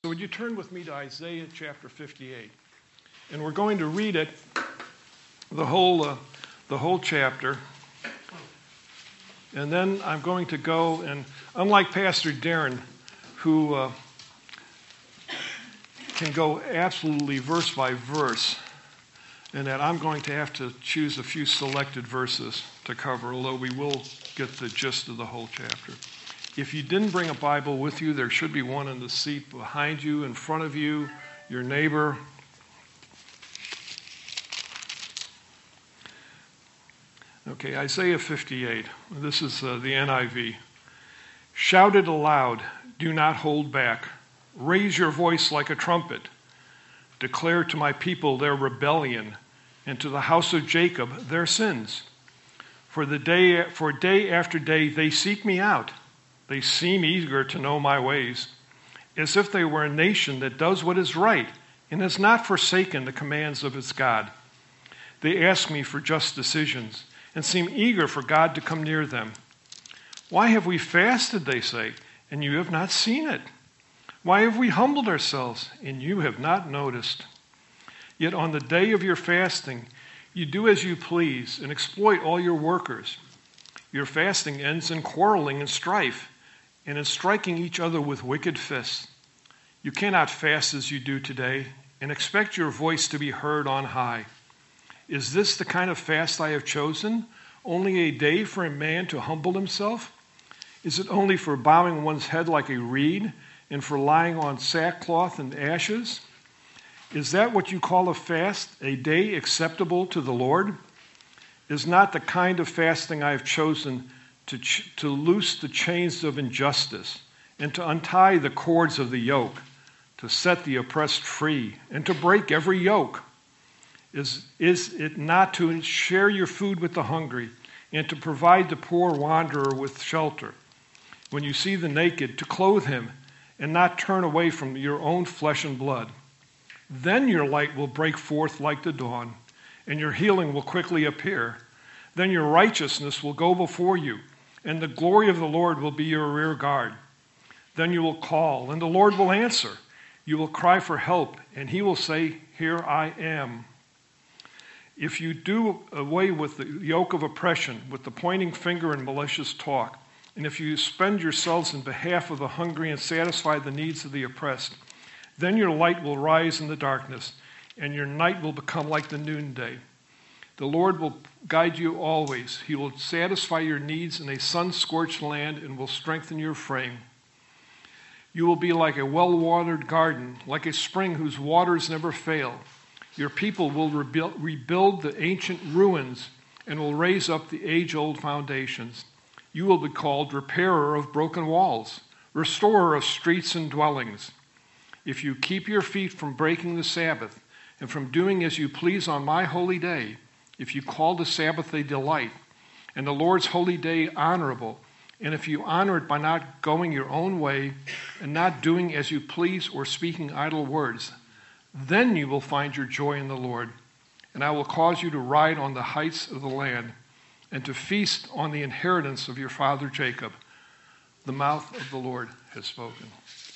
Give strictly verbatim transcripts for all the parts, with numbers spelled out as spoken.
So would you turn with me to Isaiah chapter fifty-eight? And we're going to read it, the whole, uh, the whole chapter. And then I'm going to go, and unlike Pastor Darren, who uh, can go absolutely verse by verse, and that I'm going to have to choose a few selected verses to cover, although we will get the gist of the whole chapter. If you didn't bring a Bible with you, there should be one in the seat behind you, in front of you, your neighbor. Okay, Isaiah fifty-eight. This is uh, the N I V. Shout it aloud, do not hold back. Raise your voice like a trumpet. Declare to my people their rebellion, and to the house of Jacob their sins. For the day, for day after day they seek me out. They seem eager to know my ways, as if they were a nation that does what is right and has not forsaken the commands of its God. They ask me for just decisions and seem eager for God to come near them. Why have we fasted, they say, and you have not seen it? Why have we humbled ourselves, and you have not noticed? Yet on the day of your fasting, you do as you please and exploit all your workers. Your fasting ends in quarreling and strife, and in striking each other with wicked fists. You cannot fast as you do today and expect your voice to be heard on high. Is this the kind of fast I have chosen? Only a day for a man to humble himself? Is it only for bowing one's head like a reed and for lying on sackcloth and ashes? Is that what you call a fast, a day acceptable to the Lord? Is not the kind of fasting I have chosen to, ch- to loose the chains of injustice and to untie the cords of the yoke, to set the oppressed free and to break every yoke? Is, is it not to share your food with the hungry and to provide the poor wanderer with shelter? When you see the naked, to clothe him and not turn away from your own flesh and blood. Then your light will break forth like the dawn, and your healing will quickly appear. Then your righteousness will go before you, and the glory of the Lord will be your rear guard. Then you will call, and the Lord will answer. You will cry for help, and he will say, here I am. If you do away with the yoke of oppression, with the pointing finger and malicious talk, and if you spend yourselves in behalf of the hungry and satisfy the needs of the oppressed, then your light will rise in the darkness, and your night will become like the noonday. The Lord will guide you always. He will satisfy your needs in a sun-scorched land and will strengthen your frame. You will be like a well-watered garden, like a spring whose waters never fail. Your people will rebuild, rebuild the ancient ruins and will raise up the age-old foundations. You will be called repairer of broken walls, restorer of streets and dwellings. If you keep your feet from breaking the Sabbath and from doing as you please on my holy day, if you call the Sabbath a delight and the Lord's holy day honorable, and if you honor it by not going your own way and not doing as you please or speaking idle words, then you will find your joy in the Lord, and I will cause you to ride on the heights of the land and to feast on the inheritance of your father Jacob. The mouth of the Lord has spoken.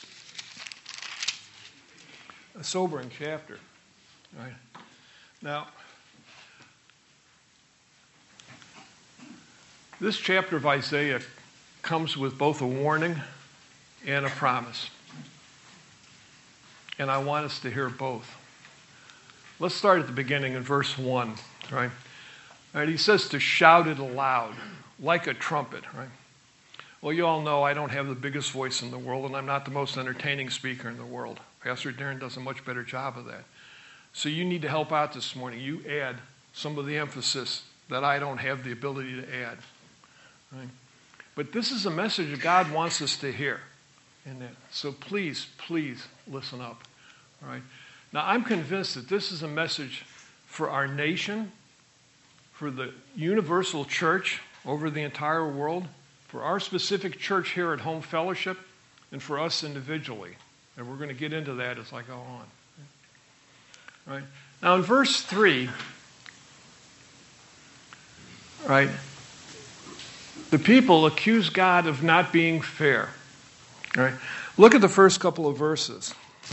A sobering chapter, right? Now, this chapter of Isaiah comes with both a warning and a promise. And I want us to hear both. Let's start at the beginning in verse one, right? All right, he says to shout it aloud, like a trumpet, right? Well, you all know I don't have the biggest voice in the world, and I'm not the most entertaining speaker in the world. Pastor Darren does a much better job of that. So you need to help out this morning. You add some of the emphasis that I don't have the ability to add. Right? But this is a message that God wants us to hear. And that, so please, please listen up. All right? Now, I'm convinced that this is a message for our nation, for the universal church over the entire world, for our specific church here at Home Fellowship, and for us individually. And we're going to get into that as I go on. All right? Now, in verse three, right, the people accuse God of not being fair. All right? Look at the first couple of verses.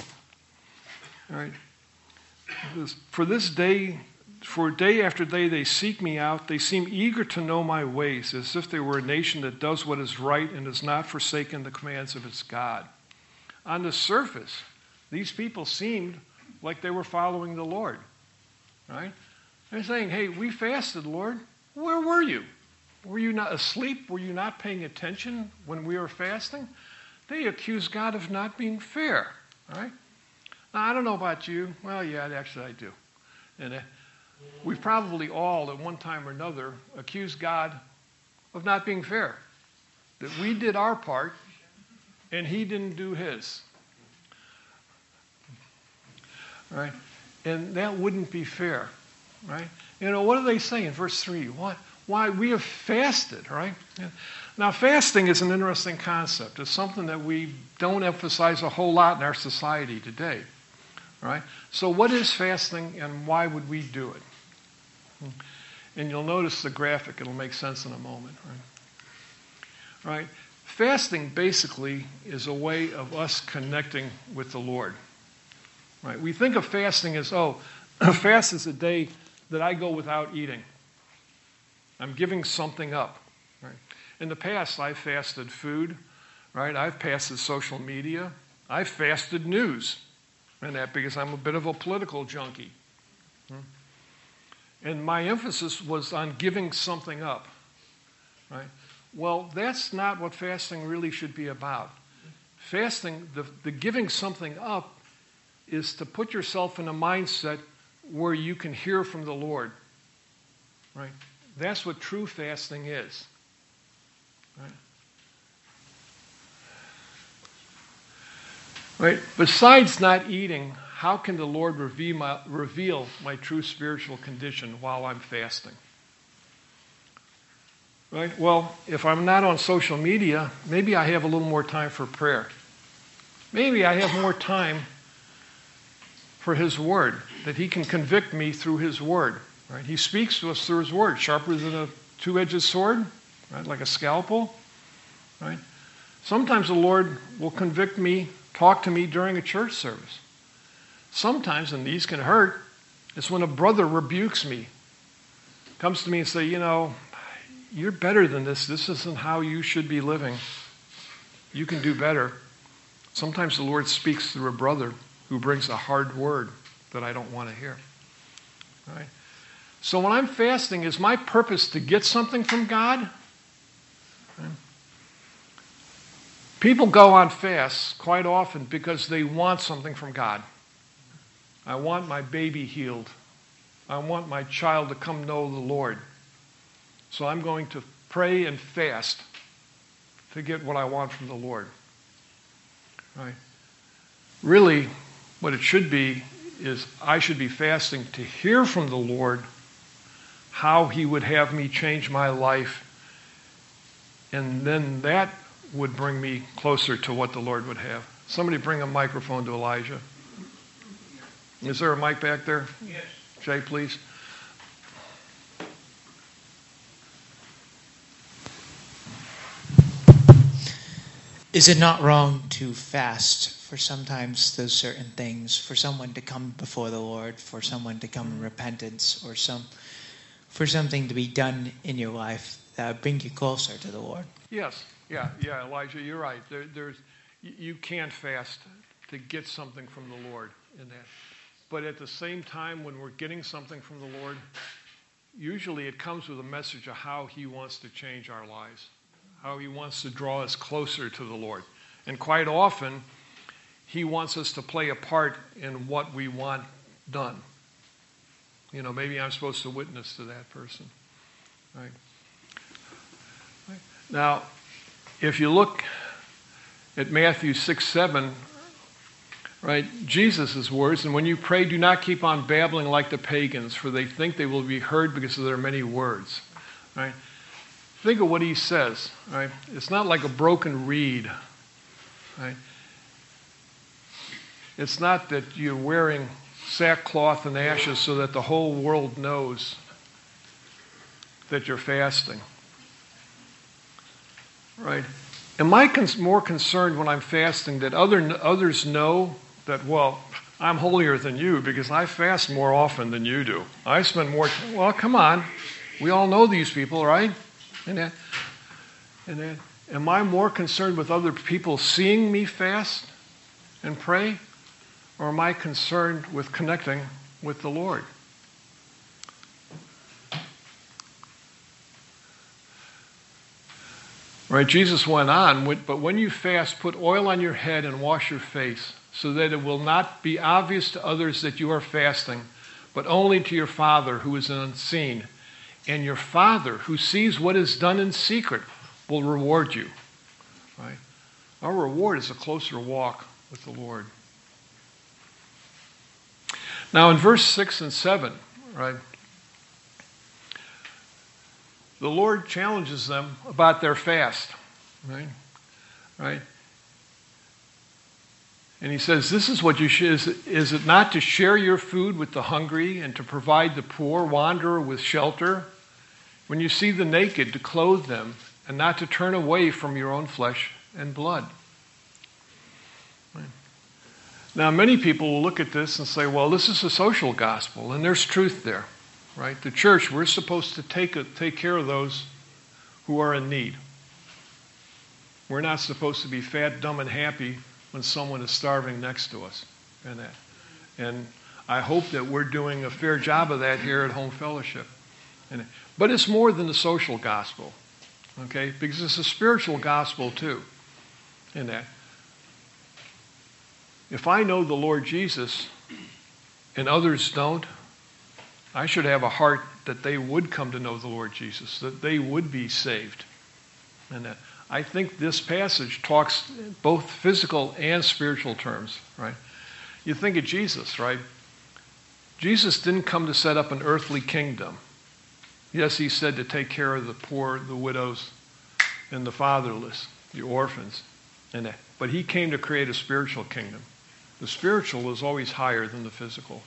All right. This, for this day, for day after day they seek me out. They seem eager to know my ways, as if they were a nation that does what is right and has not forsaken the commands of its God. On the surface, these people seemed like they were following the Lord. Right? They're saying, hey, we fasted, Lord. Where were you? Were you not asleep? Were you not paying attention when we were fasting? They accuse God of not being fair. Right? Now, I don't know about you. Well, yeah, actually I do. And uh, we've probably all, at one time or another, accused God of not being fair. That we did our part, and he didn't do his. Right? And that wouldn't be fair. Right? You know, what do they say in verse three? What? Why? We have fasted, right? Now, fasting is an interesting concept. It's something that we don't emphasize a whole lot in our society today. Right? So what is fasting and why would we do it? And you'll notice the graphic. It'll make sense in a moment. Right? Right? Fasting basically is a way of us connecting with the Lord. Right? We think of fasting as, oh, a fast is a day that I go without eating. I'm giving something up. Right? In the past, I've fasted food. Right? I've fasted social media. I've fasted news. And that because I'm a bit of a political junkie. And my emphasis was on giving something up. Right? Well, that's not what fasting really should be about. Fasting, the, the giving something up, is to put yourself in a mindset where you can hear from the Lord. Right? That's what true fasting is. Right? Right? Besides not eating, how can the Lord reveal my, reveal my true spiritual condition while I'm fasting? Right? Well, if I'm not on social media, maybe I have a little more time for prayer. Maybe I have more time for His Word, that He can convict me through His Word. Right? He speaks to us through His Word, sharper than a two-edged sword, right? Like a scalpel. Right? Sometimes the Lord will convict me, talk to me during a church service. Sometimes, and these can hurt, it's when a brother rebukes me, comes to me and say, you know, you're better than this. This isn't how you should be living. You can do better. Sometimes the Lord speaks through a brother who brings a hard word that I don't want to hear. Right? So when I'm fasting, is my purpose to get something from God? Right? People go on fasts quite often because they want something from God. I want my baby healed. I want my child to come know the Lord. So I'm going to pray and fast to get what I want from the Lord. Right? Really, what it should be is I should be fasting to hear from the Lord how He would have me change my life. And then that would bring me closer to what the Lord would have. Somebody bring a microphone to Elijah. Is there a mic back there? Yes. Jay, please. Is it not wrong to fast for sometimes those certain things, for someone to come before the Lord, for someone to come in repentance, or some, for something to be done in your life that would bring you closer to the Lord? Yes. Yeah, yeah, Elijah, you're right. There, there's, you can't fast to get something from the Lord in that. But at the same time, when we're getting something from the Lord, usually it comes with a message of how He wants to change our lives, how He wants to draw us closer to the Lord. And quite often, He wants us to play a part in what we want done. You know, maybe I'm supposed to witness to that person. Right? Right. Now, if you look at Matthew six, seven, right, Jesus' words, and when you pray, do not keep on babbling like the pagans, for they think they will be heard because of their many words. Right? Think of what He says. Right? It's not like a broken reed. Right? It's not that you're wearing sackcloth and ashes so that the whole world knows that you're fasting. Right? Am I cons- more concerned when I'm fasting that other others know that, well, I'm holier than you because I fast more often than you do. I spend more time. Well, come on. We all know these people, right? And then, and then, am I more concerned with other people seeing me fast and pray? Or am I concerned with connecting with the Lord? Right, Jesus went on, but when you fast, put oil on your head and wash your face, so that it will not be obvious to others that you are fasting, but only to your Father who is unseen. And your Father who sees what is done in secret will reward you. Right? Our reward is a closer walk with the Lord. Now in verse six and seven, right, the Lord challenges them about their fast, right? Right? And he says, this is what you should, is, is it not to share your food with the hungry and to provide the poor wanderer with shelter? When you see the naked, to clothe them and not to turn away from your own flesh and blood. Right? Now, many people will look at this and say, well, this is a social gospel, and there's truth there. Right? The church, we're supposed to take a, take care of those who are in need. We're not supposed to be fat, dumb, and happy when someone is starving next to us. And that. And I hope that we're doing a fair job of that here at Home Fellowship. And, but it's more than the social gospel, okay? Because it's a spiritual gospel too. In that, if I know the Lord Jesus and others don't, I should have a heart that they would come to know the Lord Jesus, that they would be saved. And that I think this passage talks both physical and spiritual terms, right? You think of Jesus, right? Jesus didn't come to set up an earthly kingdom. Yes, he said to take care of the poor, the widows, and the fatherless, the orphans, and that. But he came to create a spiritual kingdom. The spiritual is always higher than the physical.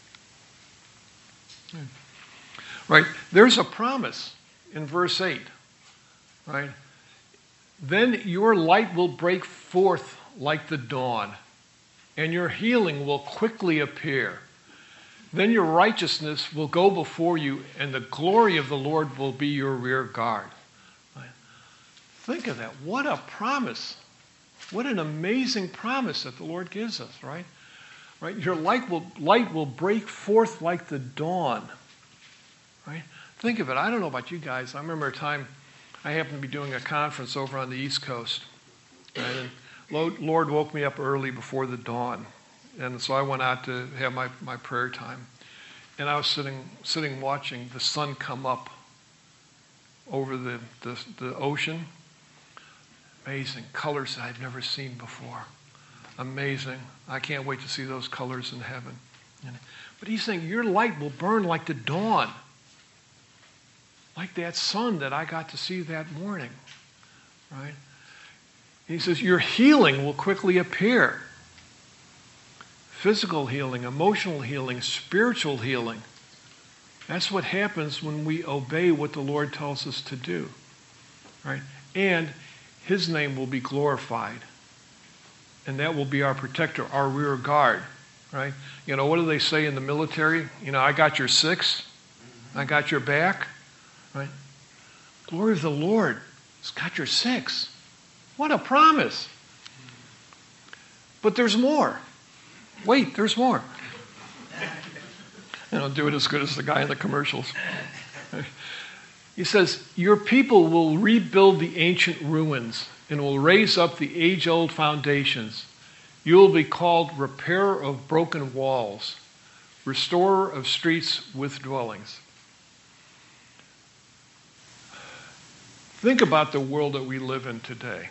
Right? There's a promise in verse eight. Right? Then your light will break forth like the dawn, and your healing will quickly appear. Then your righteousness will go before you, and the glory of the Lord will be your rear guard. Right? Think of that. What a promise. What an amazing promise that the Lord gives us, right? Right? Your light will, light will break forth like the dawn. Right? Think of it. I don't know about you guys. I remember a time I happened to be doing a conference over on the East Coast. Right? And Lord woke me up early before the dawn. And so I went out to have my, my prayer time. And I was sitting sitting watching the sun come up over the, the, the ocean. Amazing. Colors that I've never seen before. Amazing. I can't wait to see those colors in heaven. But he's saying, your light will burn like the dawn. Like that sun that I got to see that morning. Right? He says, your healing will quickly appear. Physical healing, emotional healing, spiritual healing. That's what happens when we obey what the Lord tells us to do. Right? And his name will be glorified. And that will be our protector, our rear guard. Right? You know, what do they say in the military? You know, I got your six. I got your back. Right? Glory of the Lord has got your six. What a promise. But there's more. Wait, there's more. I don't do it as good as the guy in the commercials. He says, your people will rebuild the ancient ruins and will raise up the age-old foundations. You will be called repairer of broken walls, restorer of streets with dwellings. Think about the world that we live in today.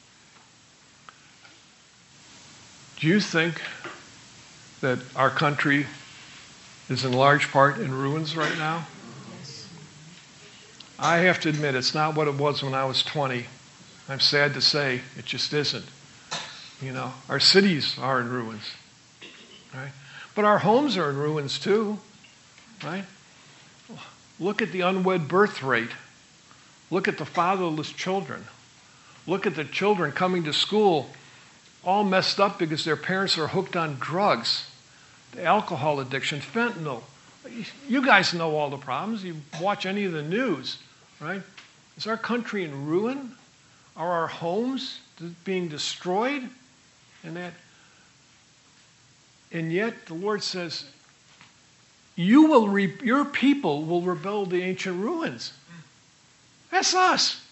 Do you think that our country is in large part in ruins right now? Yes. I have to admit, it's not what it was when I was twenty. I'm sad to say, it just isn't. You know, our cities are in ruins, right? But our homes are in ruins too, right? Look at the unwed birth rate. Look at the fatherless children. Look at the children coming to school all messed up because their parents are hooked on drugs. the alcohol addiction, fentanyl. You guys know all the problems. You watch any of the news, right? Is our country in ruin? Are our homes being destroyed? And that, and yet the Lord says, you will re- your people will rebuild the ancient ruins. That's us.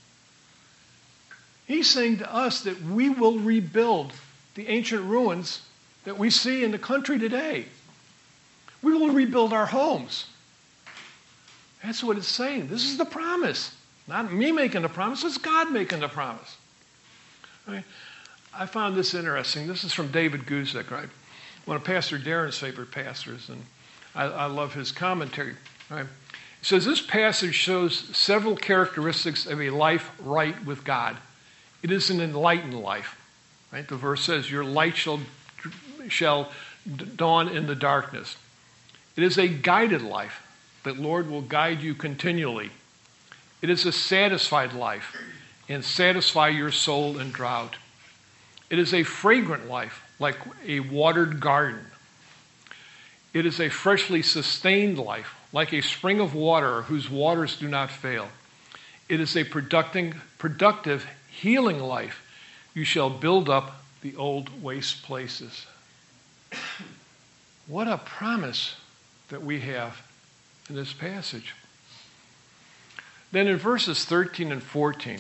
He's saying to us that we will rebuild the ancient ruins that we see in the country today. We will rebuild our homes. That's what it's saying. This is the promise. Not me making the promise, it's God making the promise. Right? I found this interesting. This is from David Guzik, right? One of Pastor Darren's favorite pastors, and I, I love his commentary. Right? He says, this passage shows several characteristics of a life right with God. It is an enlightened life. Right? The verse says, your light shall, shall dawn in the darkness. It is a guided life. The Lord will guide you continually. It is a satisfied life and satisfy your soul in drought. It is a fragrant life, like a watered garden. It is a freshly sustained life, like a spring of water whose waters do not fail. It is a productive, productive healing life. You shall build up the old waste places. What a promise that we have in this passage. Then in verses thirteen and fourteen,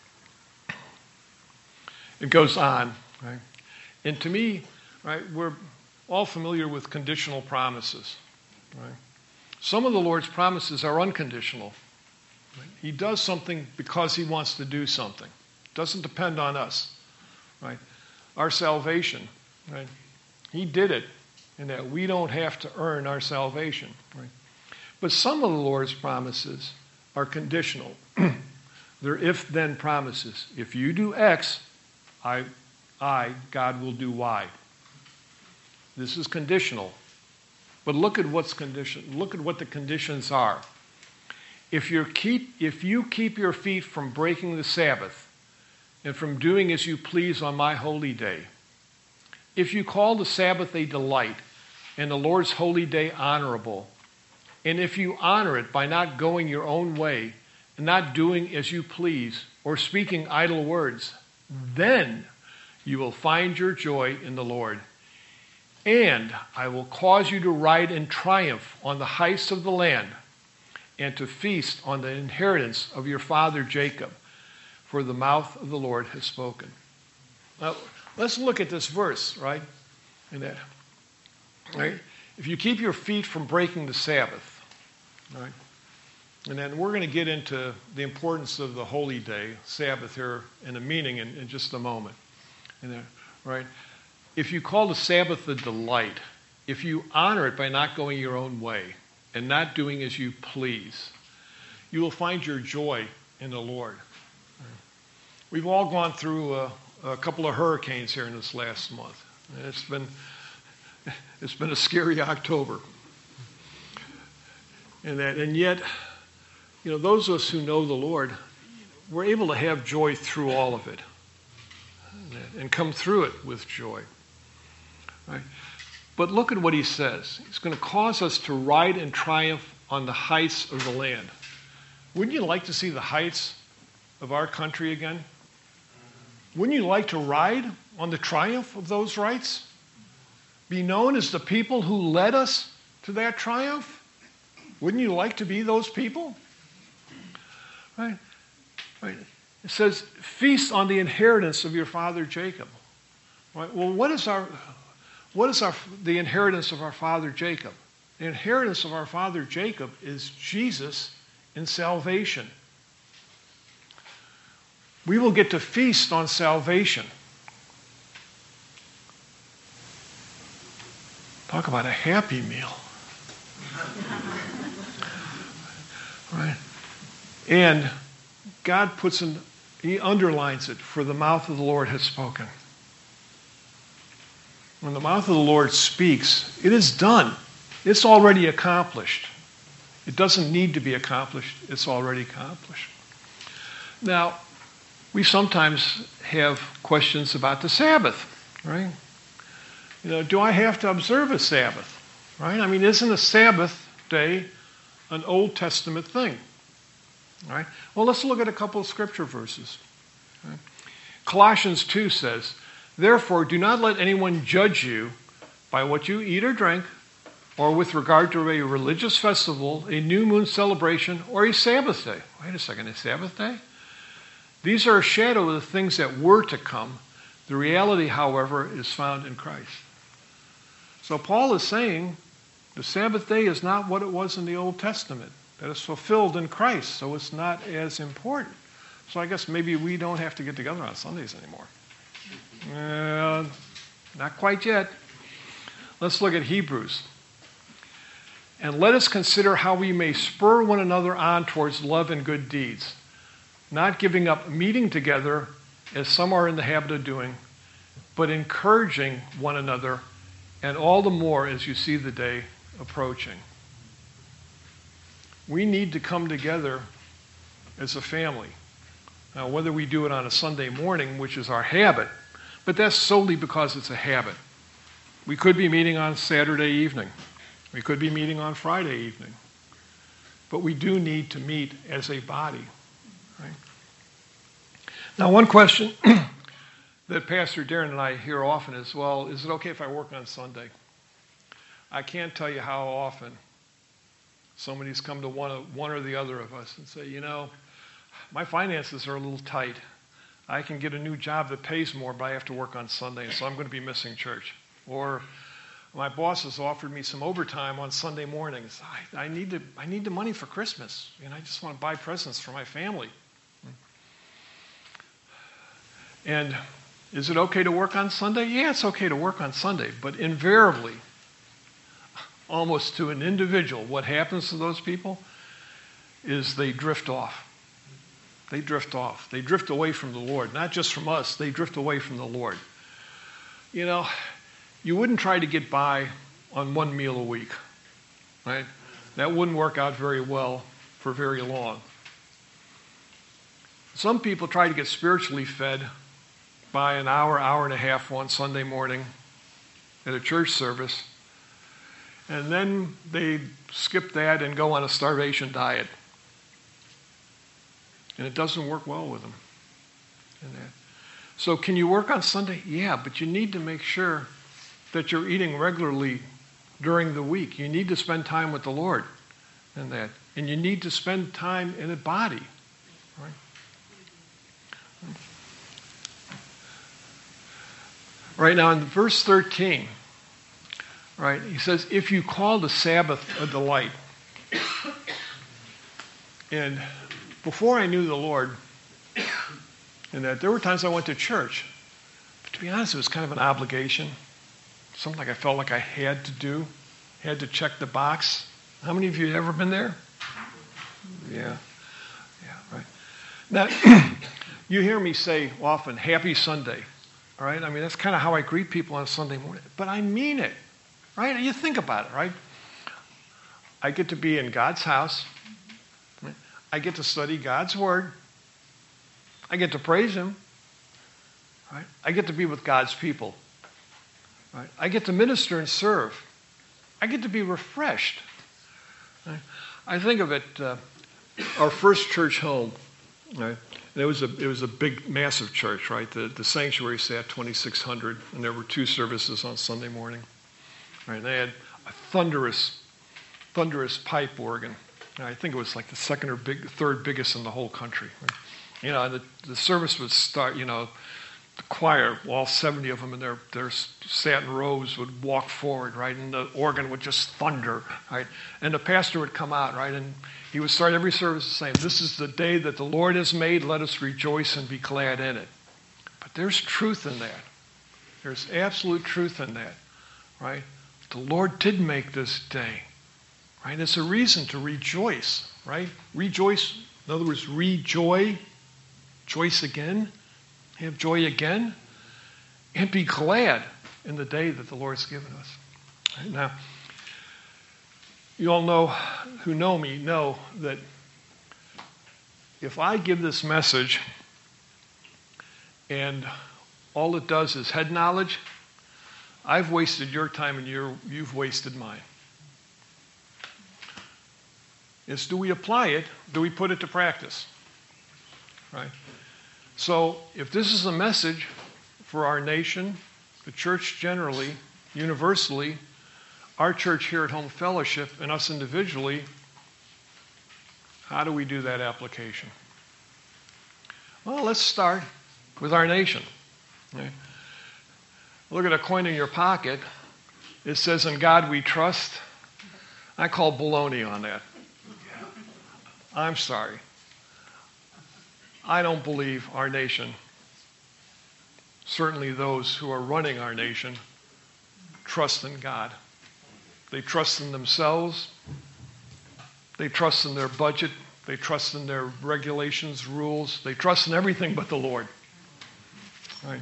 it goes on, right? And to me, right, we're all familiar with conditional promises, right? Some of the Lord's promises are unconditional. Right? He does something because he wants to do something. It doesn't depend on us, right? Our salvation, right? He did it, and that we don't have to earn our salvation, right? But some of the Lord's promises are conditional. They're if-then promises. If you do X, I, I, God will do Y. This is conditional. But look at what's condition. Look at what the conditions are. If you keep, if you keep your feet from breaking the Sabbath and from doing as you please on my holy day, if you call the Sabbath a delight and the Lord's holy day honorable, and if you honor it by not going your own way and not doing as you please or speaking idle words, then you will find your joy in the Lord. And I will cause you to ride in triumph on the heights of the land and to feast on the inheritance of your father Jacob, for the mouth of the Lord has spoken. Now, let's look at this verse, right? In that, right? If you keep your feet from breaking the Sabbath, right? And then we're going to get into the importance of the holy day, Sabbath here, and the meaning in, in just a moment. And then, right? If you call the Sabbath a delight, if you honor it by not going your own way and not doing as you please, you will find your joy in the Lord. We've all gone through a, a couple of hurricanes here in this last month. And it's been, it's been a scary October. And that, and yet, you know, those of us who know the Lord, we're able to have joy through all of it and come through it with joy. Right? But look at what he says. He's going to cause us to ride in triumph on the heights of the land. Wouldn't you like to see the heights of our country again? Wouldn't you like to ride on the triumph of those rights? Be known as the people who led us to that triumph? Wouldn't you like to be those people? Right? Right. It says, feast on the inheritance of your father Jacob. Right? Well, what is our what is our the inheritance of our father Jacob? The inheritance of our father Jacob is Jesus in salvation. We will get to feast on salvation. Talk about a happy meal. Right? And God puts in, he underlines it, for the mouth of the Lord has spoken. When the mouth of the Lord speaks, it is done. It's already accomplished. It doesn't need to be accomplished. It's already accomplished. Now, we sometimes have questions about the Sabbath, right? You know, do I have to observe a Sabbath? Right? I mean, isn't a Sabbath day an Old Testament thing? Right? Well, let's look at a couple of scripture verses. Right? Colossians two says, "Therefore, do not let anyone judge you by what you eat or drink, or with regard to a religious festival, a new moon celebration, or a Sabbath day." Wait a second, a Sabbath day? These are a shadow of the things that were to come. The reality, however, is found in Christ. So Paul is saying the Sabbath day is not what it was in the Old Testament, that it's fulfilled in Christ, so it's not as important. So I guess maybe we don't have to get together on Sundays anymore. Uh, not quite yet. Let's look at Hebrews. "And let us consider how we may spur one another on towards love and good deeds, not giving up meeting together as some are in the habit of doing, but encouraging one another, and all the more as you see the day approaching." We need to come together as a family. Now, whether we do it on a Sunday morning, which is our habit, but that's solely because it's a habit. We could be meeting on Saturday evening. We could be meeting on Friday evening. But we do need to meet as a body. Right? Now, one question that Pastor Darren and I hear often is, well, is it okay if I work on Sunday? I can't tell you how often somebody's come to one, of, one or the other of us and say, you know, my finances are a little tight. I can get a new job that pays more, but I have to work on Sunday, so I'm going to be missing church. Or my boss has offered me some overtime on Sunday mornings. I, I need to, I need the money for Christmas, and I just want to buy presents for my family. And is it okay to work on Sunday? Yeah, it's okay to work on Sunday, but invariably, almost to an individual, what happens to those people is they drift off. They drift off. They drift away from the Lord. Not just from us, they drift away from the Lord. You know, you wouldn't try to get by on one meal a week, right? That wouldn't work out very well for very long. Some people try to get spiritually fed by an hour, hour and a half on Sunday morning at a church service, and then they skip that and go on a starvation diet. And it doesn't work well with them. So can you work on Sunday? Yeah, but you need to make sure that you're eating regularly during the week. You need to spend time with the Lord in that. And you need to spend time in a body. Right? Right now in verse thirteen, right, he says, if you call the Sabbath a delight. And before I knew the Lord, and that there were times I went to church, but to be honest, it was kind of an obligation, something like I felt like I had to do, had to check the box. How many of you have ever been there? Yeah, yeah, right. Now, you hear me say often, "Happy Sunday," all right? I mean, that's kind of how I greet people on Sunday morning, but I mean it, right? You think about it, right? I get to be in God's house. I get to study God's Word. I get to praise Him. Right? I get to be with God's people. Right? I get to minister and serve. I get to be refreshed. Right? I think of it, uh, our first church home. Right? And it was a it was a big, massive church. Right? The the sanctuary sat twenty-six hundred, and there were two services on Sunday morning. Right? And they had a thunderous, thunderous pipe organ. I think it was like the second or big, third biggest in the whole country. You know, the, the service would start, you know, the choir, all seventy of them in their, their sat in rows would walk forward, right? And the organ would just thunder, right? And the pastor would come out, right? And he would start every service the same. This is the day that the Lord has made. Let us rejoice and be glad in it. But there's truth in that. There's absolute truth in that, right? The Lord did make this day. Right? It's a reason to rejoice, right? Rejoice, in other words, rejoy, rejoice again, have joy again, and be glad in the day that the Lord's given us. Right? Now, you all know, who know me, know that if I give this message and all it does is head knowledge, I've wasted your time and you're, you've wasted mine. Is do we apply it? Do we put it to practice? Right? So if this is a message for our nation, the church generally, universally, our church here at Home Fellowship, and us individually, how do we do that application? Well, let's start with our nation. Right? Look at a coin in your pocket. It says, "In God we trust." I call baloney on that. I'm sorry. I don't believe our nation, certainly those who are running our nation, trust in God. They trust in themselves. They trust in their budget. They trust in their regulations, rules. They trust in everything but the Lord. Right?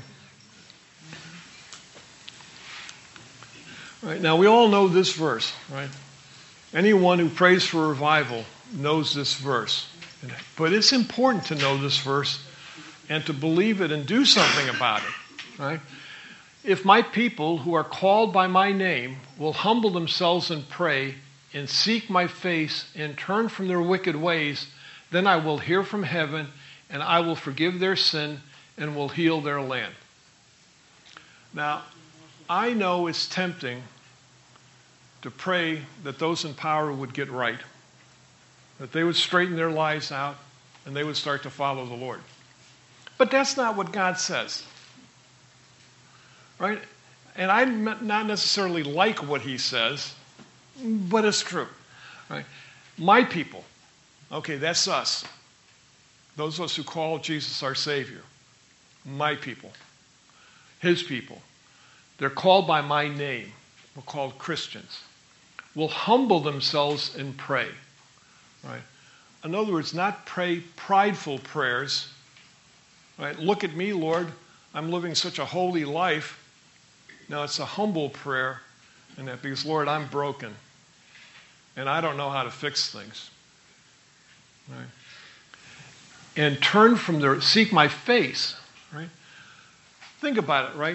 Right. Now, we all know this verse, right? Anyone who prays for revival knows this verse. But it's important to know this verse and to believe it and do something about it, right? If my people who are called by my name will humble themselves and pray and seek my face and turn from their wicked ways, then I will hear from heaven and I will forgive their sin and will heal their land. Now, I know it's tempting to pray that those in power would get right, that they would straighten their lives out and they would start to follow the Lord. But that's not what God says. Right? And I not necessarily like what he says, but it's true. Right? My people, okay, that's us. Those of us who call Jesus our Savior. My people. His people. They're called by my name. We're called Christians. Will humble themselves and pray. Right? In other words, not pray prideful prayers. Right? Look at me, Lord. I'm living such a holy life. No, it's a humble prayer, and that because, Lord, I'm broken, and I don't know how to fix things. Right? And turn from their, seek my face. Right? Think about it, right?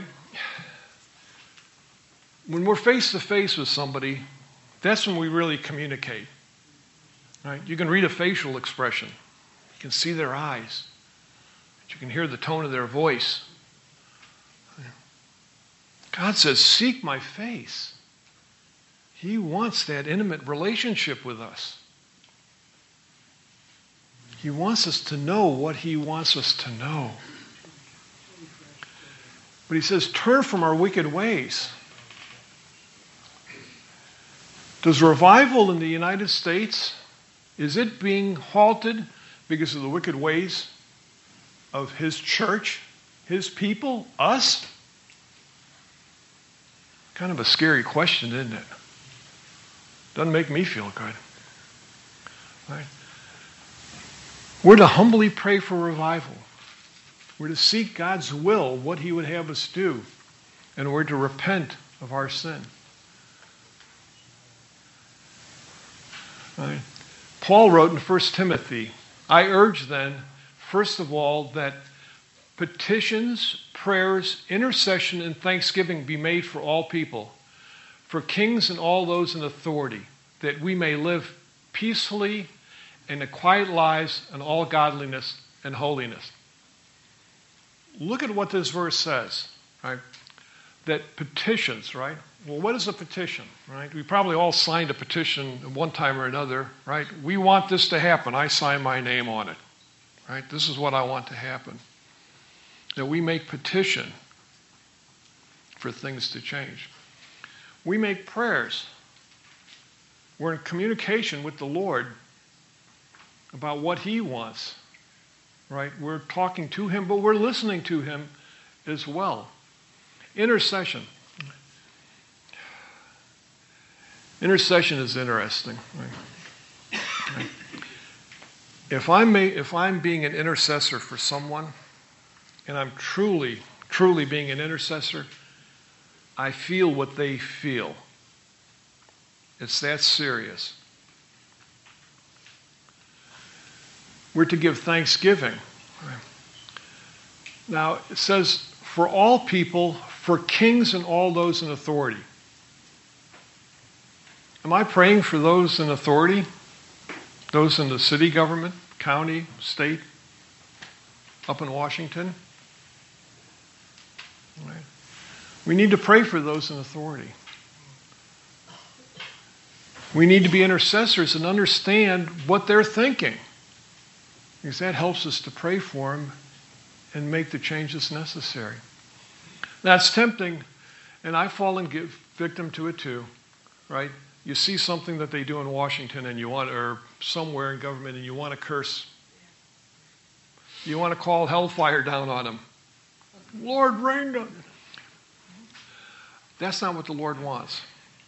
When we're face to face with somebody, that's when we really communicate. Right? You can read a facial expression. You can see their eyes. You can hear the tone of their voice. God says, seek my face. He wants that intimate relationship with us. He wants us to know what he wants us to know. But he says, turn from our wicked ways. Does revival in the United States, is it being halted because of the wicked ways of his church, his people, us? Kind of a scary question, isn't it? Doesn't make me feel good. Right? We're to humbly pray for revival. We're to seek God's will, what he would have us do. And we're to repent of our sin. Right? Paul wrote in First Timothy, I urge then, first of all, that petitions, prayers, intercession, and thanksgiving be made for all people, for kings and all those in authority, that we may live peacefully and in quiet lives in all godliness and holiness. Look at what this verse says, right? That petitions, right? Well, what is a petition, right? We probably all signed a petition at one time or another, right? We want this to happen. I sign my name on it, right? This is what I want to happen. That we make petition for things to change. We make prayers. We're in communication with the Lord about what he wants, right? We're talking to him, but we're listening to him as well. Intercession. Intercession is interesting. Right? Right. If I'm, ma- if I'm being an intercessor for someone, and I'm truly, truly being an intercessor, I feel what they feel. It's that serious. We're to give thanksgiving. Now, it says, for all people, for kings and all those in authority. Am I praying for those in authority? Those in the city government, county, state, up in Washington? Right. We need to pray for those in authority. We need to be intercessors and understand what they're thinking, because that helps us to pray for them and make the changes necessary. That's tempting, and I fall and give victim to it too, right? You see something that they do in Washington and you want, or somewhere in government, and you want to curse. You want to call hellfire down on them. Lord, rain down. That's not what the Lord wants.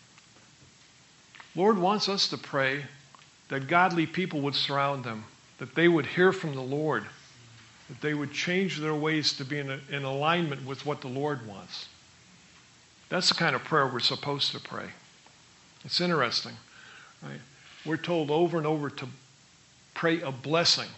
Lord wants us to pray that godly people would surround them, that they would hear from the Lord, that they would change their ways to be in, a, in alignment with what the Lord wants. That's the kind of prayer we're supposed to pray. It's interesting, right? We're told over and over to pray a blessing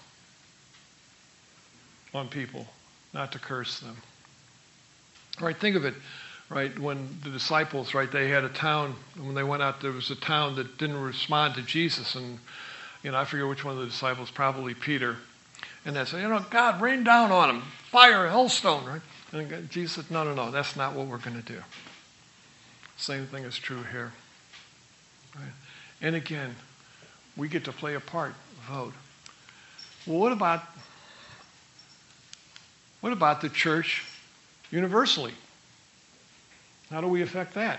on people, not to curse them. Right? Think of it, right? When the disciples, right, they had a town, when they went out, there was a town that didn't respond to Jesus, and you know, I forget which one of the disciples, probably Peter, and they said, you know, God, rain down on them, fire, hellstone, right? And Jesus said, no, no, no, that's not what we're going to do. Same thing is true here. Right? And again, we get to play a part, vote. Well, what about what about the church universally? How do we affect that?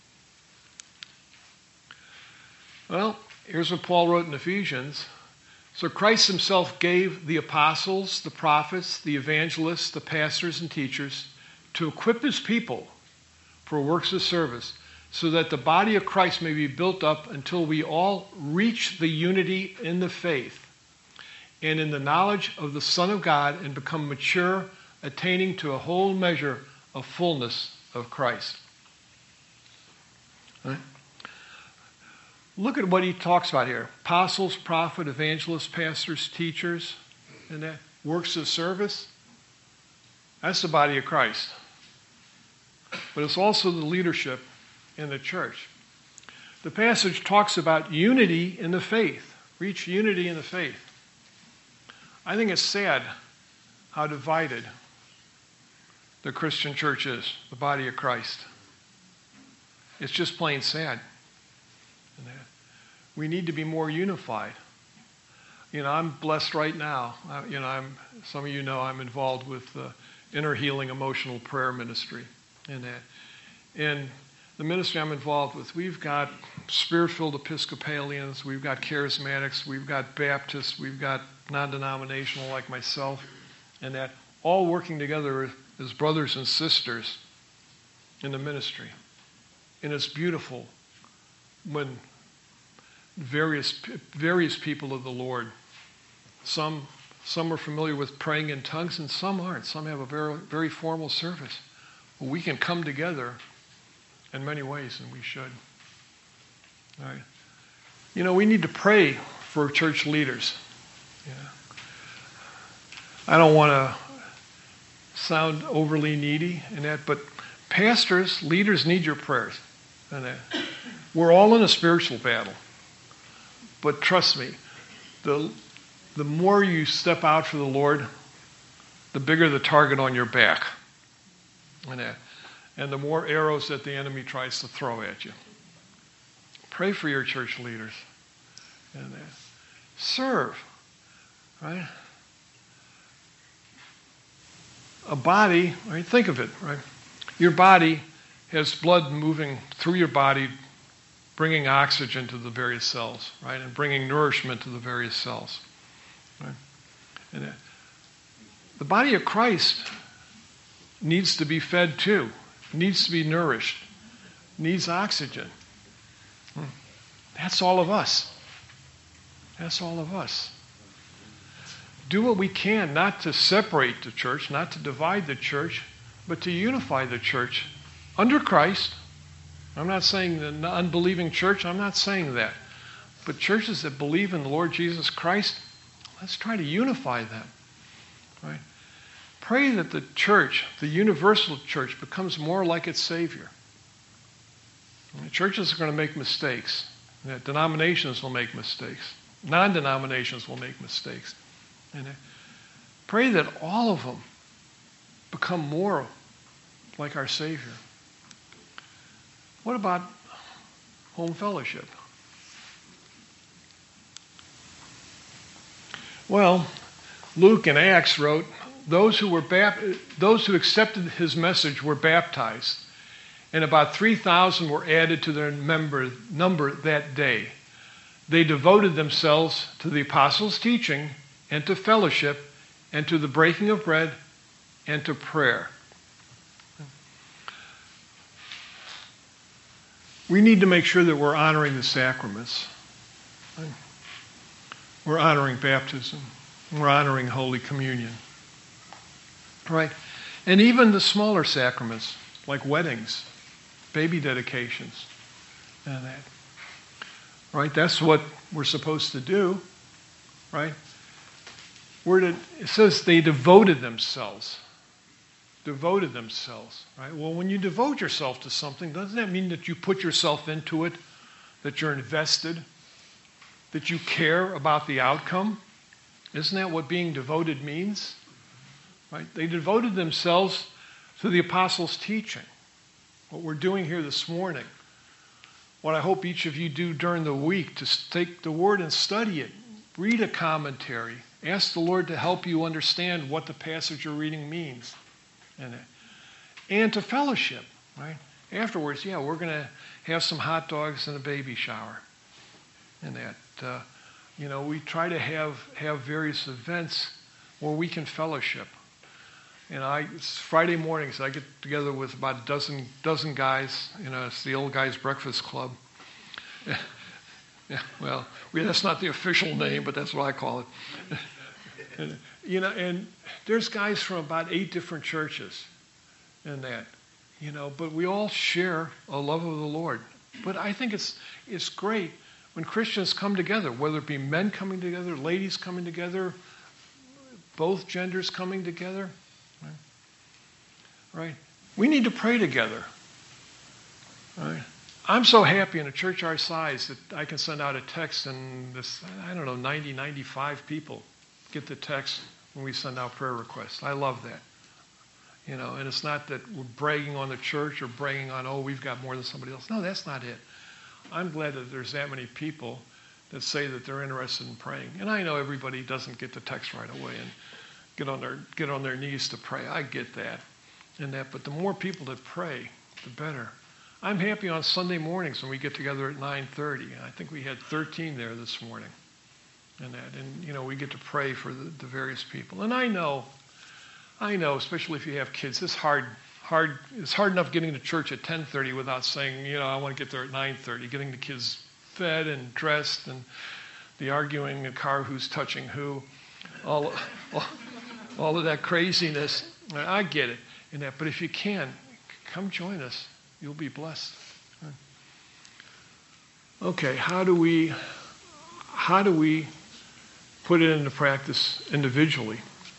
Well, here's what Paul wrote in Ephesians. So Christ himself gave the apostles, the prophets, the evangelists, the pastors and teachers to equip his people for works of service, so that the body of Christ may be built up until we all reach the unity in the faith and in the knowledge of the Son of God and become mature, attaining to a whole measure of fullness of Christ. Right? Look at what he talks about here. Apostles, prophets, evangelists, pastors, teachers, and that works of service. That's the body of Christ. But it's also the leadership in the church. The passage talks about unity in the faith. Reach unity in the faith. I think it's sad how divided the Christian church is, the body of Christ. It's just plain sad. We need to be more unified. You know, I'm blessed right now. I, you know, I'm. Some of you know I'm involved with the Inner Healing Emotional Prayer Ministry, and that, and the ministry I'm involved with, we've got Spirit-filled Episcopalians, we've got Charismatics, we've got Baptists, we've got non-denominational like myself, and that all working together as brothers and sisters in the ministry. And it's beautiful when various various people of the Lord, some some are familiar with praying in tongues and some aren't. Some have a very very formal service. Well, we can come together in many ways, and we should. All right. You know, we need to pray for church leaders. Yeah. I don't want to sound overly needy in that, but pastors, leaders need your prayers. And that. We're all in a spiritual battle. But trust me, the the more you step out for the Lord, the bigger the target on your back. And that. And the more arrows that the enemy tries to throw at you. Pray for your church leaders. And that. Serve. Right? A body, right? Think of it, right? Your body has blood moving through your body, bringing oxygen to the various cells, right? And bringing nourishment to the various cells. Right? And that. The body of Christ needs to be fed too. Needs to be nourished, needs oxygen. That's all of us. That's all of us. Do what we can not to separate the church, not to divide the church, but to unify the church under Christ. I'm not saying the unbelieving church, I'm not saying that. But churches that believe in the Lord Jesus Christ, let's try to unify them. Right? pray that the church, the universal church, becomes more like its Savior. And churches are going to make mistakes. And denominations will make mistakes. Non-denominations will make mistakes. And I pray that all of them become more like our Savior. What about home fellowship? Well, Luke in Acts wrote, those who were bap- those who accepted his message were baptized, and about three thousand were added to their member, number that day. They devoted themselves to the apostles' teaching and to fellowship and to the breaking of bread and to prayer. We need to make sure that we're honoring the sacraments. We're honoring baptism. We're honoring Holy Communion. Right? And even the smaller sacraments, like weddings, baby dedications, and that. Right? That's what we're supposed to do. Right? We're to, it says they devoted themselves. Devoted themselves. Right? Well, when you devote yourself to something, doesn't that mean that you put yourself into it, that you're invested, that you care about the outcome? Isn't that what being devoted means? Right? They devoted themselves to the apostles' teaching. What we're doing here this morning. What I hope each of you do during the week, to take the Word and study it. Read a commentary. Ask the Lord to help you understand what the passage you're reading means. And, and to fellowship. Right? Afterwards, yeah, we're going to have some hot dogs and a baby shower. And that, uh, you know, we try to have, have various events where we can fellowship. And I, it's Friday mornings, I get together with about a dozen dozen guys. You know, it's the Old Guys Breakfast Club. Yeah, yeah, well, we, that's not the official name, but that's what I call it. And, you know, and there's guys from about eight different churches in that, you know, but we all share a love of the Lord. But I think it's it's great when Christians come together, whether it be men coming together, ladies coming together, both genders coming together. Right? Right? We need to pray together. Right? I'm so happy in a church our size that I can send out a text and this, I don't know, ninety, ninety-five people get the text when we send out prayer requests. I love that. You know, and it's not that we're bragging on the church or bragging on, oh, we've got more than somebody else. No, that's not it. I'm glad that there's that many people that say that they're interested in praying. And I know everybody doesn't get the text right away and get on their get on their knees to pray. I get that and that, but the more people that pray, the better. I'm happy on Sunday mornings when we get together at nine thirty. I think we had thirteen there this morning. And that, and you know, we get to pray for the, the various people. And I know, I know, especially if you have kids, it's hard, hard. It's hard enough getting to church at ten thirty without saying, you know, I want to get there at nine thirty. Getting the kids fed and dressed, and the arguing in the car who's touching who, all, all, all of that craziness. I get it, in that. But if you can, come join us. You'll be blessed. Okay, how do we, how do we put it into practice individually?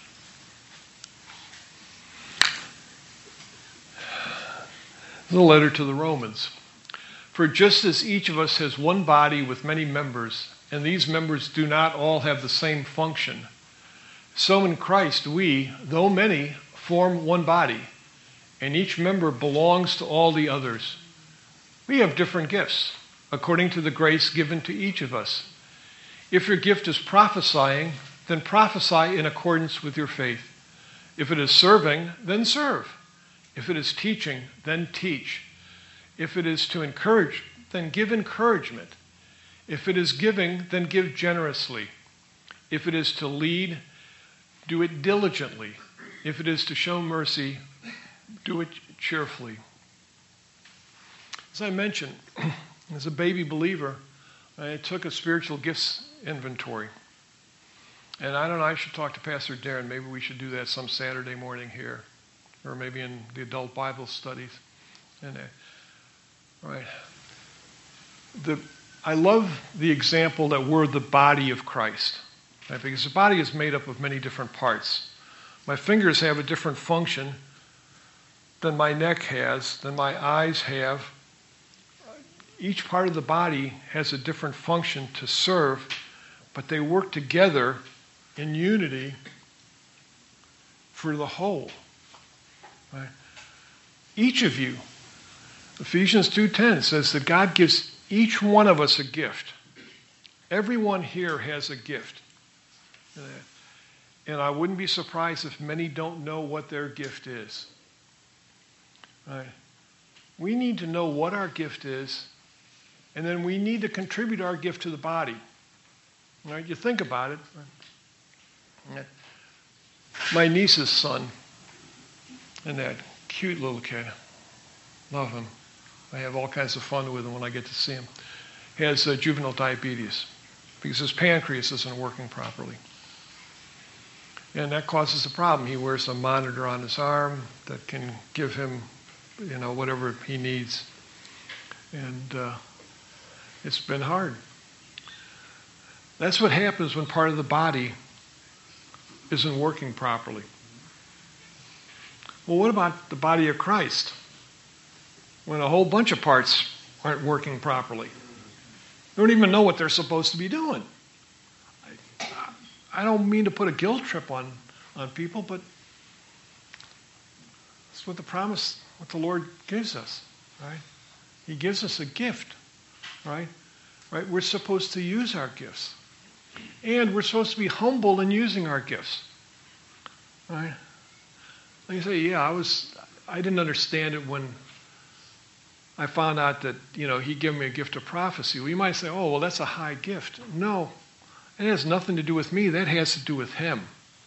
The letter to the Romans. For just as each of us has one body with many members, and these members do not all have the same function, so in Christ we, though many, form one body, and each member belongs to all the others. We have different gifts, according to the grace given to each of us. If your gift is prophesying, then prophesy in accordance with your faith. If it is serving, then serve. If it is teaching, then teach. If it is to encourage, then give encouragement. If it is giving, then give generously. If it is to lead, do it diligently. If it is to show mercy, do it cheerfully. As I mentioned, as a baby believer, I took a spiritual gifts inventory. And I don't know, I should talk to Pastor Darren. Maybe we should do that some Saturday morning here, or maybe in the adult Bible studies. And, uh, right. The, I love the example that we're the body of Christ, right? Because the body is made up of many different parts. My fingers have a different function than my neck has, than my eyes have. Each part of the body has a different function to serve, but they work together in unity for the whole. Right? Each of you, Ephesians two ten says that God gives each one of us a gift. Everyone here has a gift. And I wouldn't be surprised if many don't know what their gift is. Right? We need to know what our gift is, and then we need to contribute our gift to the body. Right? You think about it. Right? My niece's son, and that cute little kid, love him. I have all kinds of fun with him when I get to see him. He has uh, juvenile diabetes because his pancreas isn't working properly. And that causes a problem. He wears a monitor on his arm that can give him, you know, whatever he needs. And uh, it's been hard. That's what happens when part of the body isn't working properly. Well, what about the body of Christ? When a whole bunch of parts aren't working properly. They don't even know what they're supposed to be doing. I, I don't mean to put a guilt trip on, on people, but that's what the promise, what the Lord gives us, right? He gives us a gift, right? Right? We're supposed to use our gifts. And we're supposed to be humble in using our gifts. Right? And you say, yeah, I was I didn't understand it when I found out that, you know, he gave me a gift of prophecy. Well, you might say, oh, well, that's a high gift. No, it has nothing to do with me. That has to do with him.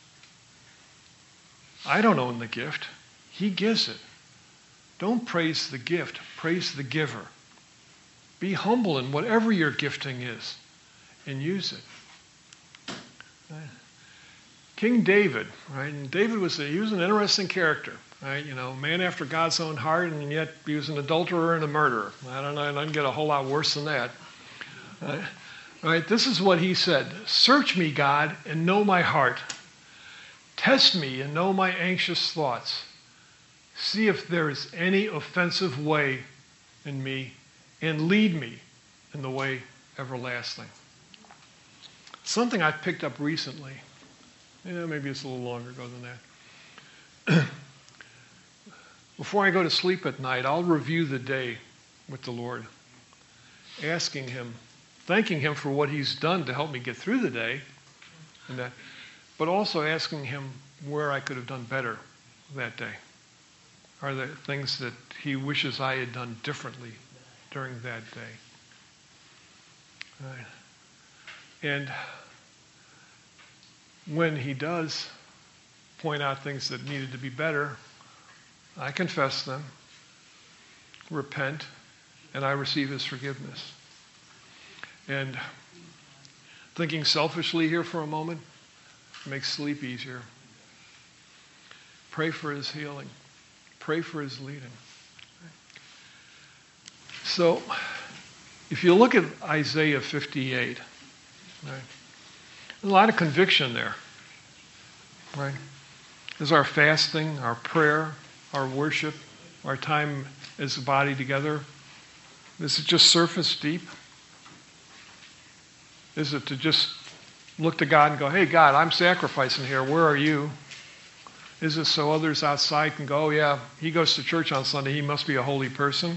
I don't own the gift. He gives it. Don't praise the gift. Praise the giver. Be humble in whatever your gifting is and use it. Right? King David, right? And David was a, he was an interesting character, right? You know, man after God's own heart, and yet he was an adulterer and a murderer. I don't know, I didn't get a whole lot worse than that. Right? Right? This is what he said: "Search me, God, and know my heart. Test me and know my anxious thoughts. See if there is any offensive way in me, and lead me in the way everlasting." Something I picked up recently. Yeah, maybe it's a little longer ago than that. Before I go to sleep at night, I'll review the day with the Lord, asking him, thanking him for what he's done to help me get through the day, and that, but also asking him where I could have done better that day. Are there things that he wishes I had done differently during that day? Right. And when he does point out things that needed to be better, I confess them, repent, and I receive his forgiveness. And thinking selfishly here for a moment makes sleep easier. Pray for his healing. Pray for his leading. So, if you look at Isaiah fifty-eight, right, there's a lot of conviction there, right? There's our fasting, our prayer, our worship, our time as a body together. Is it just surface deep? Is it to just look to God and go, hey, God, I'm sacrificing here. Where are you? Is it so others outside can go, oh, yeah, he goes to church on Sunday. He must be a holy person?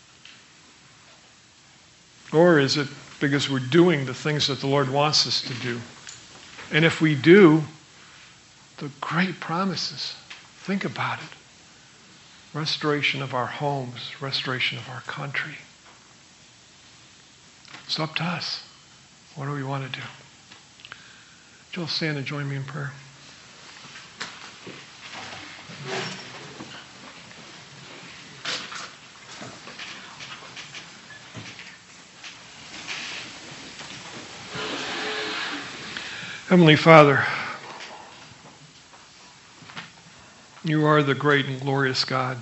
Or is it because we're doing the things that the Lord wants us to do? And if we do, the great promises, think about it. Restoration of our homes, restoration of our country. It's up to us. What do we want to do? Joel, stand and join me in prayer. Heavenly Father, you are the great and glorious God.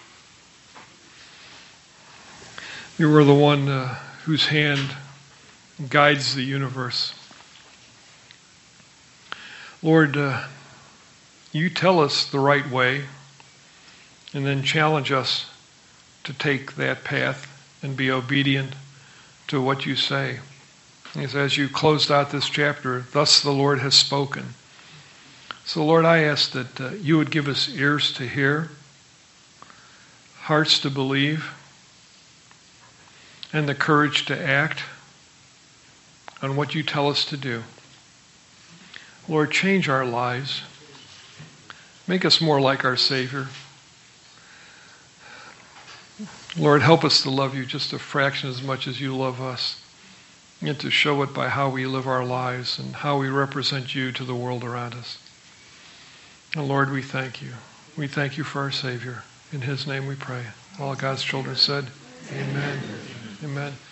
You are the one uh, whose hand guides the universe. Lord, uh, you tell us the right way and then challenge us to take that path and be obedient to what you say. As you closed out this chapter, thus the Lord has spoken. So Lord, I ask that uh, you would give us ears to hear, hearts to believe, and the courage to act on what you tell us to do. Lord, change our lives. Make us more like our Savior. Lord, help us to love you just a fraction as much as you love us, and to show it by how we live our lives and how we represent you to the world around us. And Lord, we thank you. We thank you for our Savior. In his name we pray. All God's children said, amen. Amen.